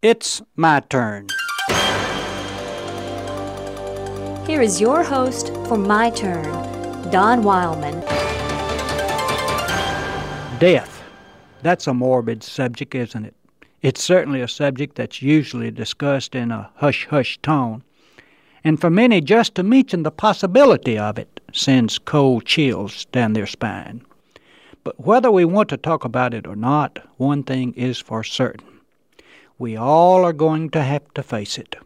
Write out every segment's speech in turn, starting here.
It's my turn. Here is your host for My Turn, Don Wildman. Death. That's a morbid subject, isn't it? It's certainly a subject that's usually discussed in a hush-hush tone. And for many, just to mention the possibility of it sends cold chills down their spine. But whether we want to talk about it or not, one thing is for certain. We all are going to have to face it.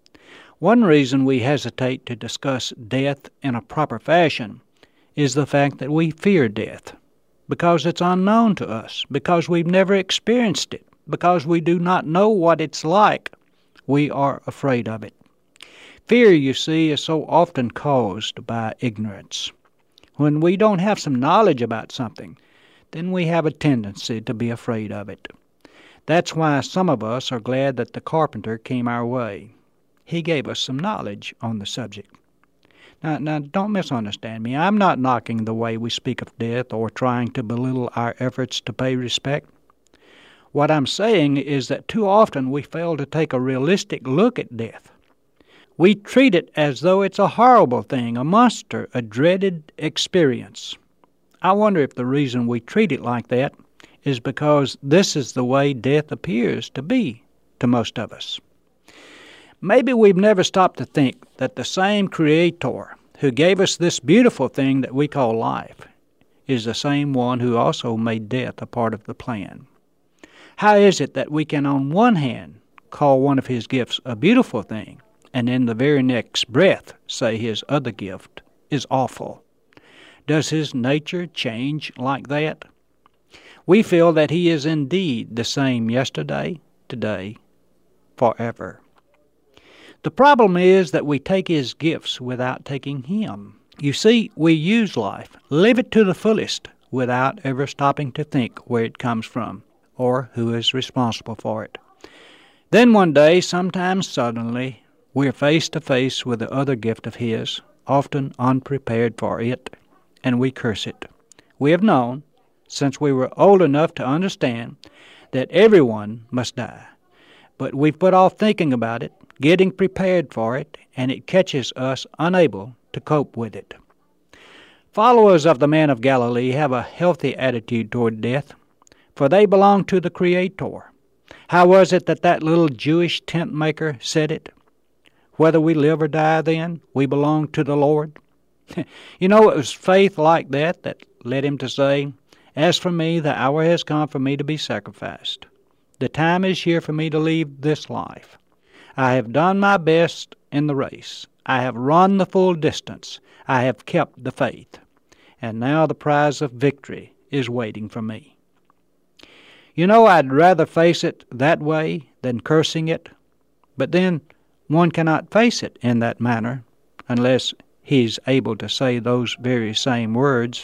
One reason we hesitate to discuss death in a proper fashion is the fact that we fear death, because it's unknown to us, because we've never experienced it, because we do not know what it's like. We are afraid of it. Fear, you see, is so often caused by ignorance. When we don't have some knowledge about something, then we have a tendency to be afraid of it. That's why some of us are glad that the carpenter came our way. He gave us some knowledge on the subject. Now, don't misunderstand me. I'm not knocking the way we speak of death or trying to belittle our efforts to pay respect. What I'm saying is that too often we fail to take a realistic look at death. We treat it as though it's a horrible thing, a monster, a dreaded experience. I wonder if the reason we treat it like that is because this is the way death appears to be to most of us. Maybe we've never stopped to think that the same Creator who gave us this beautiful thing that we call life is the same one who also made death a part of the plan. How is it that we can on one hand call one of His gifts a beautiful thing and in the very next breath say His other gift is awful? Does His nature change like that? We feel that He is indeed the same yesterday, today, forever. The problem is that we take His gifts without taking Him. You see, we use life, live it to the fullest, without ever stopping to think where it comes from or who is responsible for it. Then one day, sometimes suddenly, we're face to face with the other gift of His, often unprepared for it, and we curse it. We have known, since we were old enough to understand, that everyone must die. But we've put off thinking about it, getting prepared for it, and it catches us unable to cope with it. Followers of the man of Galilee have a healthy attitude toward death, for they belong to the Creator. How was it that little Jewish tent maker said it? Whether we live or die then, we belong to the Lord. You know, it was faith like that led him to say, "As for me, the hour has come for me to be sacrificed. The time is here for me to leave this life. I have done my best in the race. I have run the full distance. I have kept the faith. And now the prize of victory is waiting for me." You know, I'd rather face it that way than cursing it. But then one cannot face it in that manner unless he's able to say those very same words.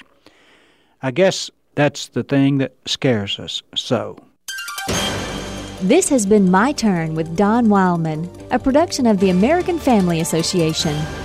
I guess that's the thing that scares us so. This has been My Turn with Don Wildman, a production of the American Family Association.